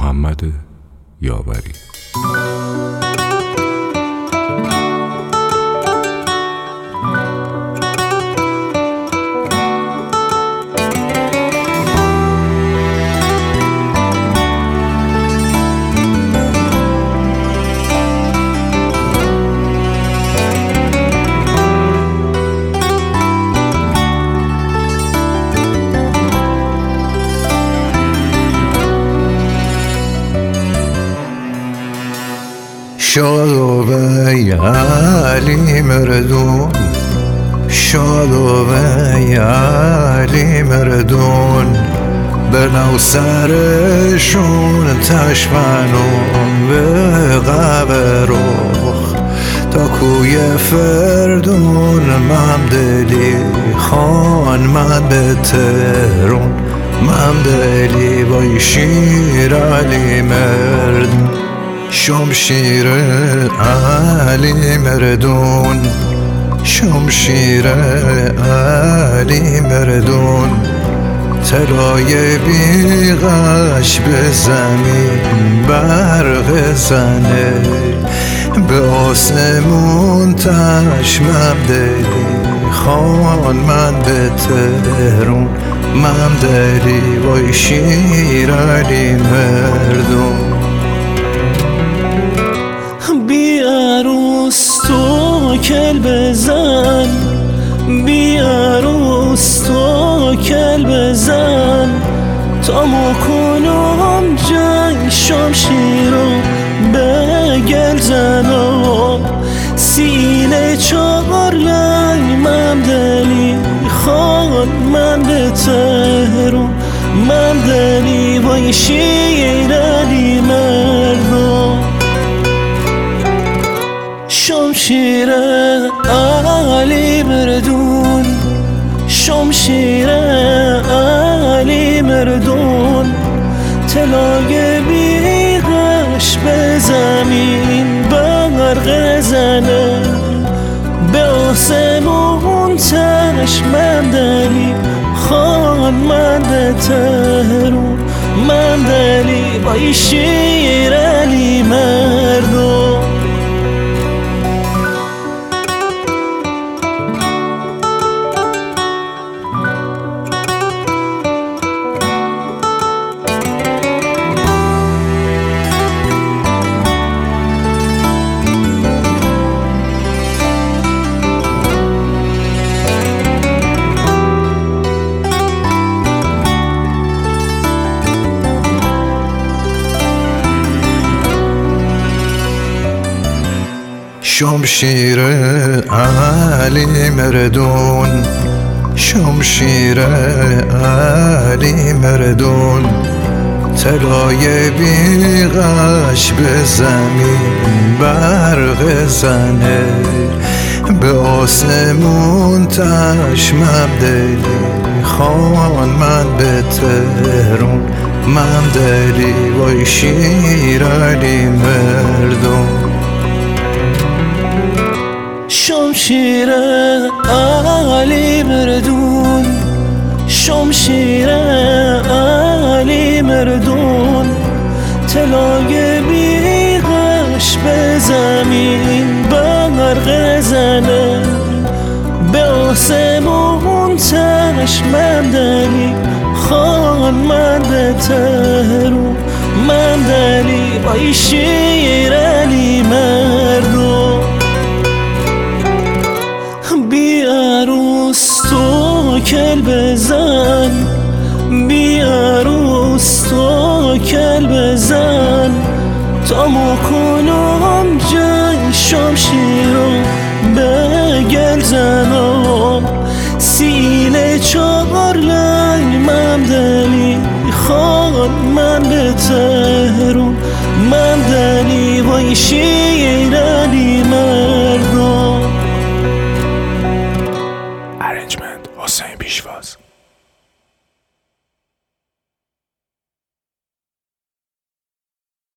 محمد یاوری. شادو ای علی مردون، شادو ای علی مردون، بنو سرشون تشمنون به قبرخ تا کوی فردون. ممدلی خان من به تهرون، ممدلی بای شیر علی مردون. شمشیر علی مردون، شمشیر علی مردون، طلای بیغش به زمین برق زنه، به آسمون تشمم دلی خان من به تهرون. ممدلی وای شیر علی مردون. بی عروس تو کل بزن، بی عروس تو کل بزن، تا مکنم جنگ شمشیرو بگل زنم. سینه چهار لنگ ممدلی خان من به تهرون. ممدلی وای شیر علی مردون. شمشیر علی مردون، شمشیر علی مردون، طلای بیغش به زمین برق زنه، به آسمون تشمم دلی خان من به تهرون. ممدلی وای شیر علی مردون. شمشیر علی مردون، شمشیر علی مردون، طلای بیغش به زمین برق زنه، به آسمون تشمم دلی خان من به تهرون. ممدلی وای شیر علی مردون. شمشیر علی مردون، شمشیر علی مردون، طلای بیغش به زمین برق زنه، به آسمون تشمم دلی خان من به تهرون. ممدلی وای شیر علی مردون. بی عروس تو کل بزن، بی عروس تو کل بزن، تا مکنم جنگ شمشیرو بگل زنم. سینه چهار لنگ ممدلی خان من به تهرون. ممدلی وای شیر